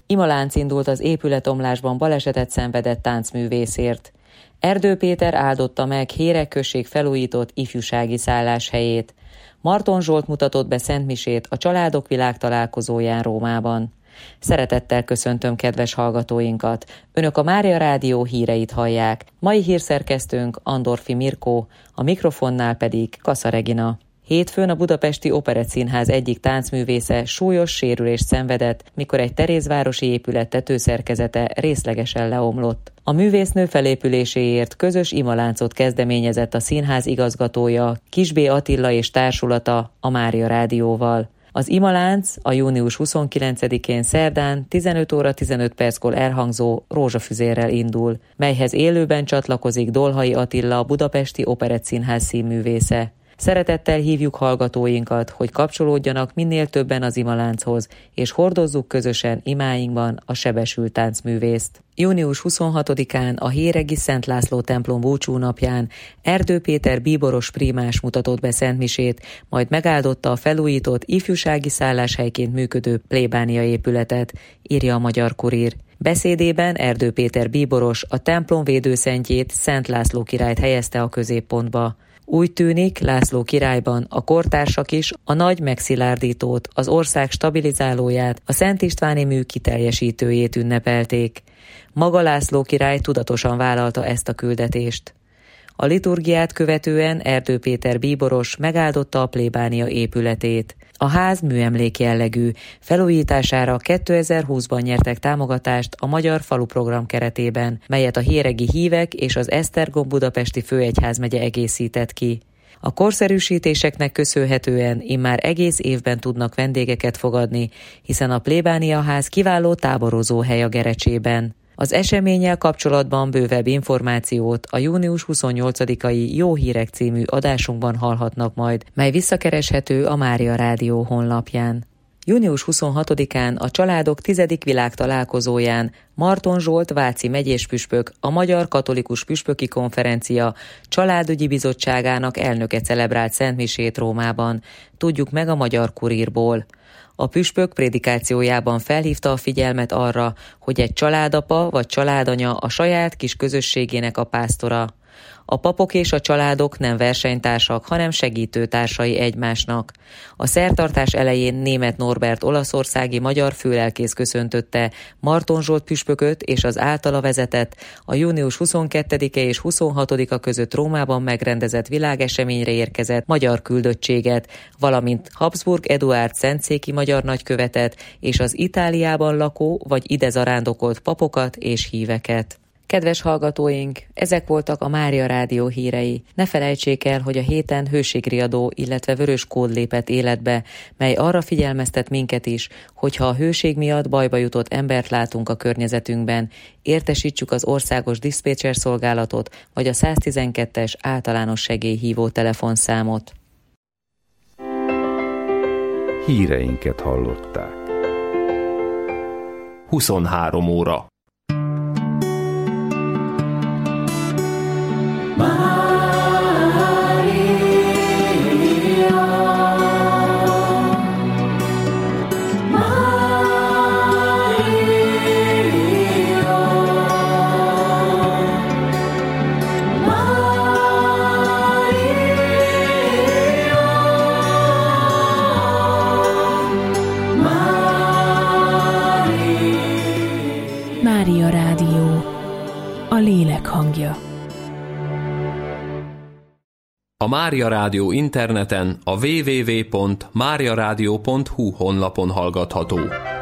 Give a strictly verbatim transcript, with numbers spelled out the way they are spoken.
Imalánc indult az épületomlásban balesetet szenvedett táncművészért. Erdő Péter áldotta meg Héreg község felújított ifjúsági szálláshelyét. Marton Zsolt mutatott be szentmisét a Családok Világtalálkozóján Rómában. Szeretettel köszöntöm kedves hallgatóinkat. Önök a Mária Rádió híreit hallják. Mai hírszerkesztőnk Andorfi Mirkó, a mikrofonnál pedig Kassa Regina. Hétfőn a Budapesti Operettszínház egyik táncművésze súlyos sérülést szenvedett, mikor egy terézvárosi épület tetőszerkezete részlegesen leomlott. A művésznő felépüléséért közös imaláncot kezdeményezett a színház igazgatója, Kis B. Attila és társulata a Mária Rádióval. Az imalánc a június huszonkilencedikén szerdán tizenöt óra tizenöt perckor elhangzó Rózsafüzérrel indul, melyhez élőben csatlakozik Dolhai Attila, a Budapesti Operettszínház színművésze. Szeretettel hívjuk hallgatóinkat, hogy kapcsolódjanak minél többen az imalánchoz, és hordozzuk közösen imáinkban a sebesült táncművészt. június huszonhatodikán a héregi Szent László templom búcsúnapján Erdő Péter bíboros prímás mutatott be szentmisét, majd megáldotta a felújított ifjúsági szálláshelyként működő plébánia épületet, írja a Magyar Kurír. Beszédében Erdő Péter bíboros a templom védőszentjét, Szent László királyt helyezte a középpontba. Úgy tűnik, László királyban a kortársak is a nagy megszilárdítót, az ország stabilizálóját, a Szent Istváni mű kiteljesítőjét ünnepelték. Maga László király tudatosan vállalta ezt a küldetést. A liturgiát követően Erdő Péter bíboros megáldotta a plébánia épületét. A ház műemlék jellegű, felújítására kétezer-húszban nyertek támogatást a Magyar Faluprogram keretében, melyet a héregi hívek és az Esztergom budapesti főegyházmegye egészített ki. A korszerűsítéseknek köszönhetően immár egész évben tudnak vendégeket fogadni, hiszen a plébánia ház kiváló táborozó hely a Gerecsében. Az eseménnyel kapcsolatban bővebb információt a június huszonnyolcadikai Jó Hírek című adásunkban hallhatnak majd, mely visszakereshető a Mária Rádió honlapján. június huszonhatodikán a Családok tizedik világtalálkozóján Marton Zsolt váci megyéspüspök, a Magyar Katolikus Püspöki Konferencia Családügyi Bizottságának elnöke celebrált szentmisét Rómában. Tudjuk meg a Magyar Kurírból. A püspök prédikációjában felhívta a figyelmet arra, hogy egy családapa vagy családanya a saját kis közösségének a pásztora. A papok és a családok nem versenytársak, hanem segítőtársai egymásnak. A szertartás elején Németh Norbert olaszországi magyar főlelkész köszöntötte Marton Zsolt püspököt és az általa vezetett, a június huszonkettedike és huszonhatodika között Rómában megrendezett világeseményre érkezett magyar küldöttséget, valamint Habsburg Eduárd szentszéki magyar nagykövetet és az Itáliában lakó vagy ide zarándokolt papokat és híveket. Kedves hallgatóink, ezek voltak a Mária Rádió hírei. Ne felejtsék el, hogy a héten hőségriadó, illetve vörös kód lépett életbe, mely arra figyelmeztet minket is, hogyha a hőség miatt bajba jutott embert látunk a környezetünkben, értesítsük az országos diszpécser szolgálatot, vagy a száztizenkettes általános segélyhívó telefonszámot. Híreinket hallották. huszonhárom óra. Mária Rádió, a lélek hangja. A Mária Rádió interneten a double-u double-u double-u pont mária rádió pont hu honlapon hallgatható.